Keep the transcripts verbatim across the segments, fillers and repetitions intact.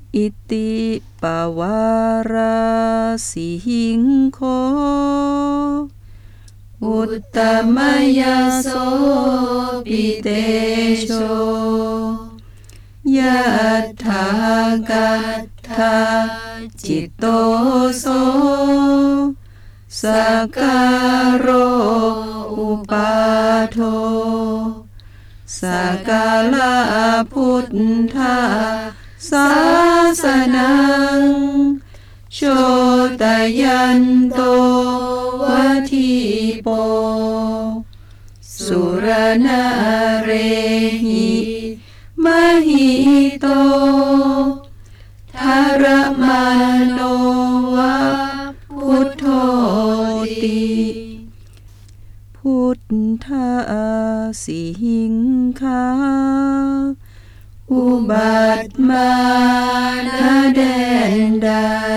อิติปวาราสิหิงโคอุตตมยโสปิเตโชยัตถากัตถาจิตโตโสสักการโรอุปาโทสักกาลาพุทธาศาสนังโชตยันโตวัฏฐิโปสุรณเรหิมหิโตทารมโนวะพุทโธติพุทธาสิหิงคาอุบัติมาณแดนใด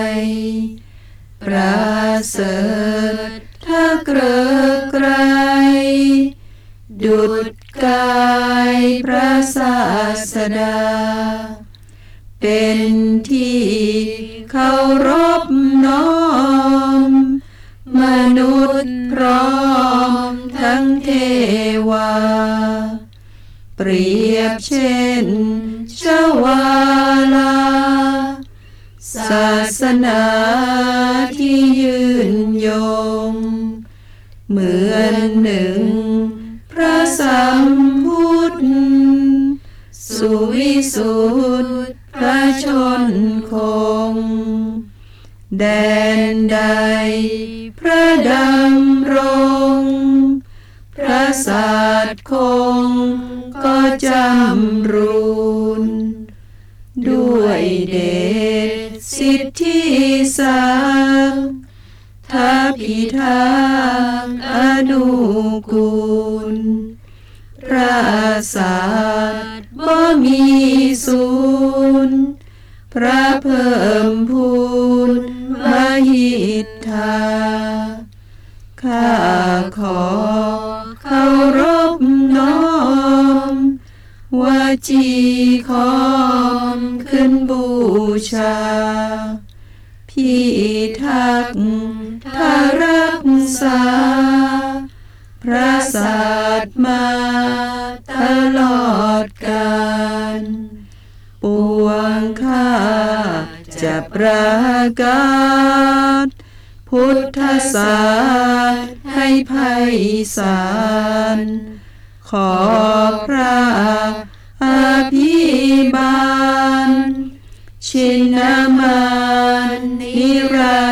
ประเสริฐถ้าเกริกไกรดุจกายพระศาสดาเป็นที่เคารพน้อมมนุษย์พร้อมทั้งเทวาเปรียบเช่นชวาลาศาสนาที่ยืนยงเหมือนหนึ่งพระสัมพุทธสุวิสุทธิพระชนคงแดนใดพระดำรงพระศาสตร์คงก็จำรูนด้วยเดชสิทธิศักดิ์ทัพพิทักษ์อนุกูลพระศาสตร์บ่มีสูญพระเพิ่มพูนมหิทธาข้าขอเคารพน้อมวจีขอมขึ้นบูชาพิทักษ์ทารักษาพระศาสมาตลอดกาลปวงข้าจะประกาศพุทธศาสนาให้ไพศาลขอพระอภิบาลชินมานนิรั